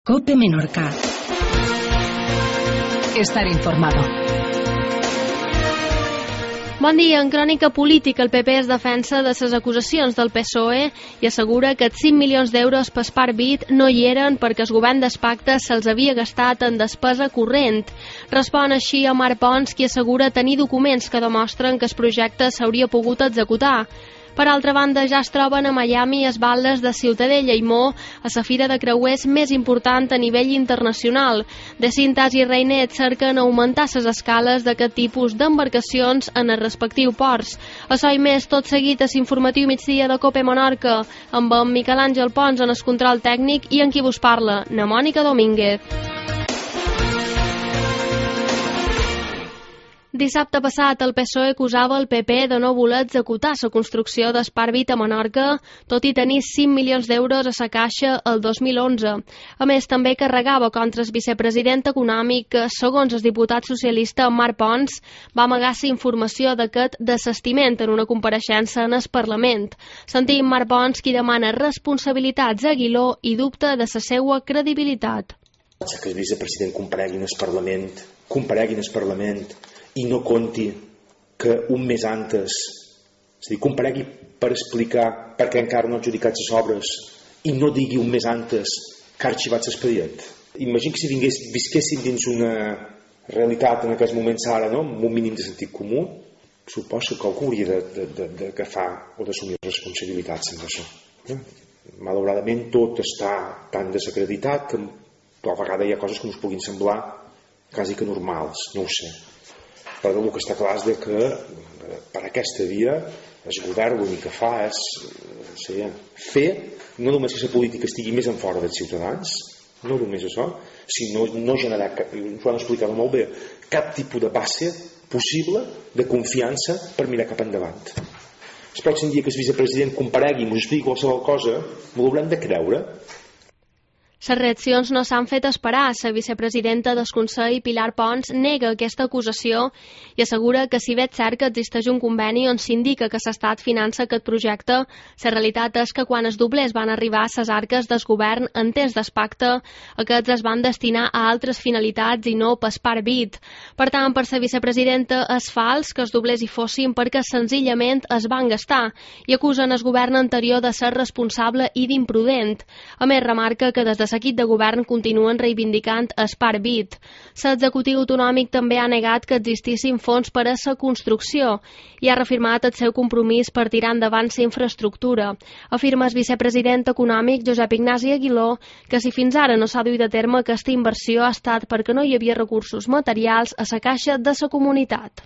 COPE Menorca. Estar informado. Bon dia. En crònica política, el PP es defensa de les acusacions del PSOE i assegura que els 5 milions d'euros per Sparbit no hi eren perquè el govern d'Espacta se'ls havia gastat en despesa corrent. Respon així a Marc Pons, qui assegura tenir documents que demostren que el projecte s'hauria pogut executar. Per altra banda, ja es troben a Miami els baldes de Ciutadella i Mo a la fira de creuers més important a nivell internacional. De Cintas i Reinet cerquen augmentar les escales d'aquest tipus d'embarcacions en els respectius ports. Això i més, tot seguit, és informatiu migdia de COPE Menorca, amb en Miquel Àngel Pons en el control tècnic i en qui vos parla, na Mònica Domínguez. Dissabte passat, el PSOE acusava el PP de no voler executar la construcció d'Sparbit a Menorca, tot i tenir 5 milions d'euros a la caixa el 2011. A més, també carregava contra el vicepresident econòmic que, segons el diputat socialista Marc Pons, va amagar la informació d'aquest desistiment en una compareixença en el Parlament. Sentim Marc Pons, qui demana responsabilitats a Aguiló i dubta de la seva credibilitat. Que el vicepresident comparegui en el Parlament i no conti que un mes antes, és a dir, comparegui per explicar per què encara no ha adjudicat les obres i no digui un mes antes que ha arxivat l'expedient. Imagina que si visquéssim dins una realitat en aquests moments ara, no? Amb un mínim de sentit comú, suposo que algú hauria d'agafar o d'assumir responsabilitats en això. Malauradament tot està tan desacreditat que a vegades hi ha coses que ens puguin semblar quasi que normals, no ho sé. Però el que està clar és que per aquesta via el govern l'únic que fa és fer no només que la política estigui més en fora dels ciutadans, no només això, sinó no generar, ho han explicat molt bé, cap tipus de base possible de confiança per mirar cap endavant. El pròxim dia que el vicepresident comparegui i ens expliqui qualsevol cosa, m'ho haurem de creure. Les reaccions no s'han fet esperar. La vicepresidenta del Consell, Pilar Pons, nega aquesta acusació i assegura que si bé és cert que existeix un conveni on s'indica que l'Estat finança aquest projecte, la realitat és que quan els doblers van arribar a les arques del govern en temps d'Espacta, aquests es van destinar a altres finalitats i no per Sparbit. Per tant, per la vicepresidenta és fals que els doblers hi fossin perquè senzillament es van gastar i acusen el govern anterior de ser responsable i d'imprudent. A més, remarca que des de l'equip de govern continuen reivindicant Sparbit. L'executiu autonòmic també ha negat que existissin fons per a la construcció i ha reafirmat el seu compromís per tirar endavant la infraestructura. Afirma el vicepresident econòmic Josep Ignasi Aguiló que si fins ara no s'ha duit a terme aquesta inversió ha estat perquè no hi havia recursos materials a la caixa de la comunitat.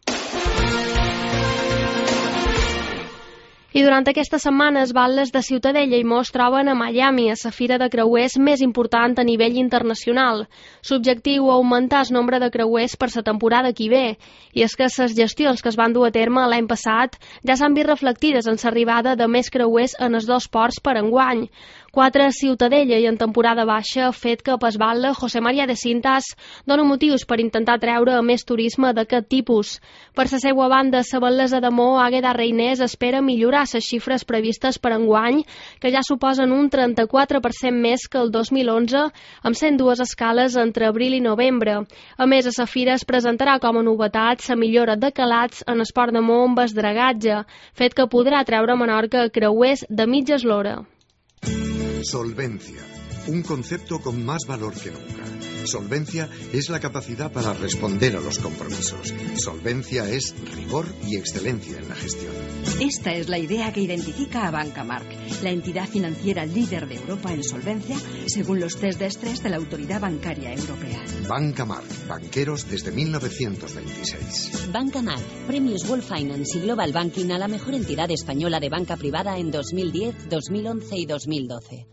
I durant aquesta setmana els batlles de Ciutadella i Mo es troben a Miami, a la fira de creuers més important a nivell internacional. L'objectiu, augmentar el nombre de creuers per la temporada que ve. I és que les gestions que es van dur a terme l'any passat ja s'han vist reflectides en l'arribada de més creuers en els dos ports per enguany. 4 a Ciutadella i en temporada baixa, fet que pel batlle José María de Cintas dona motius per intentar treure més turisme d'aquest tipus. Per la seva banda, la batlessa de Mo, Àgueda Reinés, espera millorar les xifres previstes per enguany, que ja suposen un 34% més que el 2011, amb 102 escales entre abril i novembre. A més, a la fira es presentarà com a novetat la millora de calats en el port de Mo amb el dragatge, fet que podrà treure a Menorca creuers de mitja eslora. Solvencia, un concepto con más valor que nunca. Solvencia es la capacidad para responder a los compromisos. Solvencia es rigor y excelencia en la gestión. Esta es la idea que identifica a Banca Marc, la entidad financiera líder de Europa en solvencia, según los test de estrés de la Autoridad Bancaria Europea. Banca Marc, banqueros desde 1926. Banca Marc, premios World Finance y Global Banking a la mejor entidad española de banca privada en 2010, 2011 y 2012.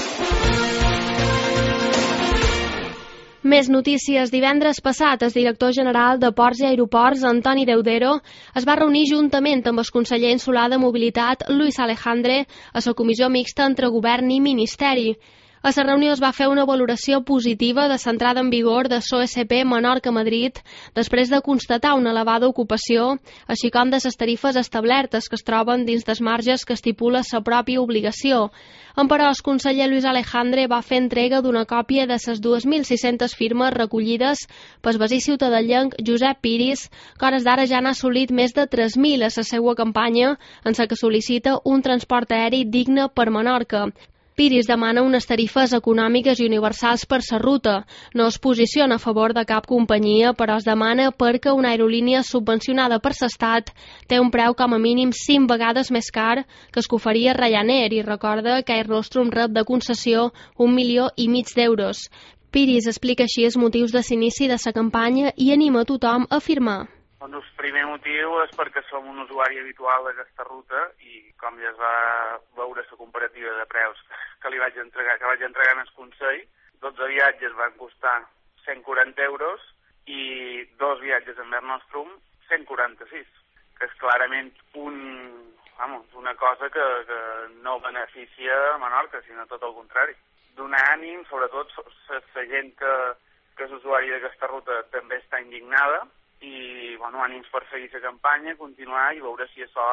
Més notícies. Divendres passat, el director general de Ports i Aeroports, Antoni Deudero, es va reunir juntament amb el conseller insular de Mobilitat, Luis Alejandre, a la comissió mixta entre govern i ministeri. A la reunió es va fer una valoració positiva de l'entrada en vigor de l'OSP Menorca-Madrid després de constatar una elevada ocupació, així com de les tarifes establertes que es troben dins dels marges que estipula la pròpia obligació. Però el conseller Luis Alejandre va fer entrega d'una còpia de les 2.600 firmes recollides pel veí ciutadellenc Josep Piris, que a hores d'ara ja n'ha assolit més de 3.000 a la seva campanya en la que sol·licita un transport aeri digne per Menorca. Piris demana unes tarifes econòmiques i universals per la ruta. No es posiciona a favor de cap companyia, però es demana perquè una aerolínia subvencionada per l'Estat té un preu com a mínim 5 vegades més car que el que oferia Ryanair i recorda que Air Nostrum rep de concessió 1,5 milions d'euros. Piris explica així els motius de l'inici de la campanya i anima a tothom a firmar. El primer motiu és perquè som un usuari habitual d'aquesta ruta i com ja es va veure la comparativa de preus que vaig entregar en el Consell, 12 viatges van costar 140 euros i 2 viatges en Air Nostrum 146, que és clarament una cosa que no beneficia a Menorca, sinó tot el contrari. Donar ànim, sobretot la gent que és usuari d'aquesta ruta també està indignada, i ànims per seguir la campanya, continuar i veure si això,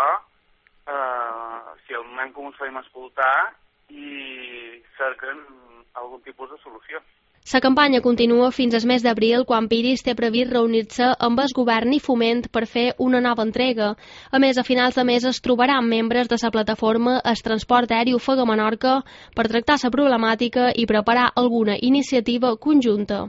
si al moment com ens feim escoltar i cerquen algun tipus de solució. La campanya continua fins al mes d'abril, quan Piris té previst reunir-se amb el govern i Foment per fer una nova entrega. A més, a finals de mes es trobaran membres de la plataforma El Transport Aeri Ofega Menorca per tractar la problemàtica i preparar alguna iniciativa conjunta.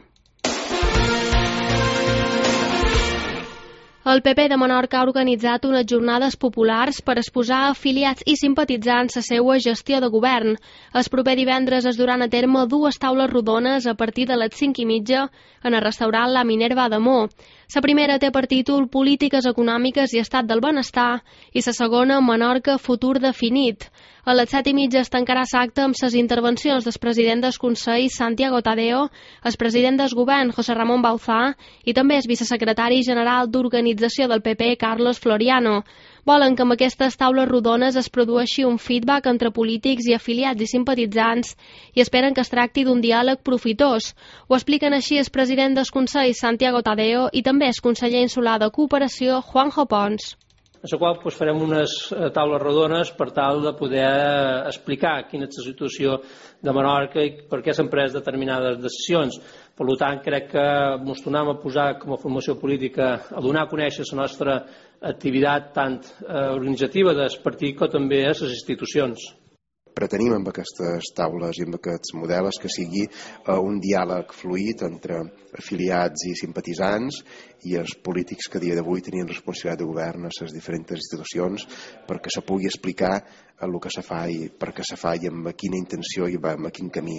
El PP de Menorca ha organitzat unes jornades populars per exposar afiliats i simpatitzants la seva gestió de govern. El proper divendres es duran a terme 2 taules rodones a partir de les 5:30 en el restaurant La Minerva d'Amó. La primera té per títol Polítiques econòmiques i estat del benestar i la segona Menorca, futur definit. A les 7:30 es tancarà l'acte amb les intervencions del president del Consell, Santiago Tadeo, el president del govern, José Ramón Bauzá, i també el vicesecretari general d'Organització del PP, Carlos Floriano. Volen que amb aquestes taules rodones es produeixi un feedback entre polítics i afiliats i simpatitzants i esperen que es tracti d'un diàleg profitós. Ho expliquen així el president del Consell, Santiago Tadeo, i també el conseller insular de Cooperació, Juanjo Pons. En la qual farem unes taules rodones per tal de poder explicar quina és la situació de Menorca i per què s'han pres determinades decisions. Per tant, crec que ens tornem a posar com a formació política a donar a conèixer la nostra activitat tant organitzativa del partit com també a les institucions. Pretenim amb aquestes taules i amb aquests models que sigui un diàleg fluid entre afiliats i simpatitzants i els polítics que a dia d'avui tenien responsabilitat de govern a les diferents institucions perquè se pugui explicar el que se fa i per què se fa i amb quina intenció i amb quin camí.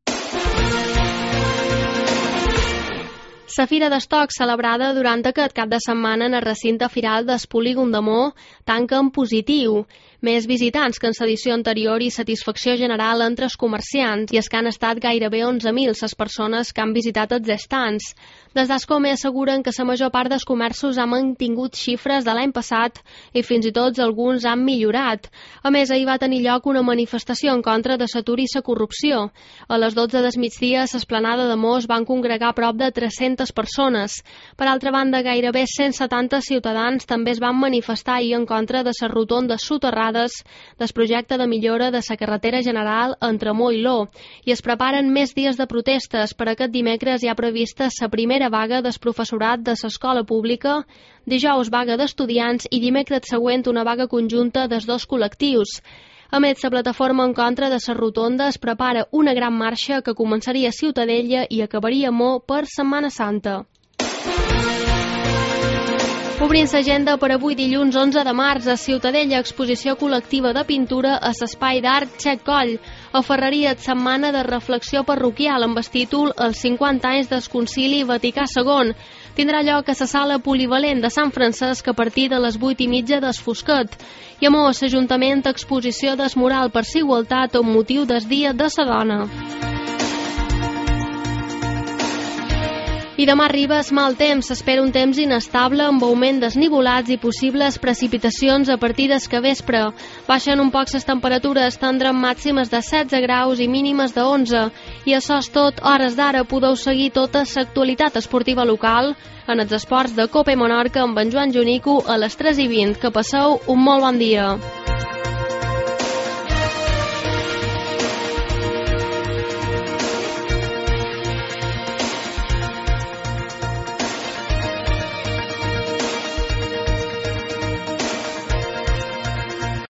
La Fira d'Estoc, celebrada durant aquest cap de setmana en el recinte firal del Polígon d'Amó, tanca en positiu. Més visitants que en l'edició anterior i satisfacció general entre els comerciants, i és que han estat gairebé 11.000 les persones que han visitat els estants. Des d'Ascome asseguren que la major part dels comerços han mantingut xifres de l'any passat i fins i tot alguns han millorat. A més, ahir va tenir lloc una manifestació en contra de l'atur i la corrupció. A les 12 del migdia, a l'esplanada de Mos van congregar prop de 300 persones. Per altra banda, gairebé 170 ciutadans també es van manifestar ahir en contra de les rotondes soterrades del projecte de millora de la carretera general entre Mó i Ló i es preparen més dies de protestes. Per aquest dimecres hi ha prevista la primera vaga del professorat de l'escola pública, dijous vaga d'estudiants i dimecres següent una vaga conjunta dels dos col·lectius. A més, la plataforma en contra de les rotondes prepara una gran marxa que començaria a Ciutadella i acabaria a Mó per Setmana Santa. Obrint l'agenda per avui dilluns 11 de març a Ciutadella, exposició col·lectiva de pintura a l'espai d'art Txec Coll. A Ferreria, setmana de reflexió parroquial amb el títol Els 50 anys del Concili Vaticà II. Tindrà lloc a la sala polivalent de Sant Francesc a partir de les 8:30 del Fosquet. I a Mos, l'Ajuntament, exposició d'esmoral per la igualtat amb motiu del Dia de la Dona. I demà arriba el mal temps. S'espera un temps inestable amb augment d'esnivolats i possibles precipitacions a partir del capvespre. Baixen un poc les temperatures, tindrem màximes de 16 graus i mínimes de 11. I això és tot. Hores d'ara podeu seguir tota l'actualitat esportiva local en els esports de Copa Menorca amb en Joan Junico a les 3:20. Que passeu un molt bon dia.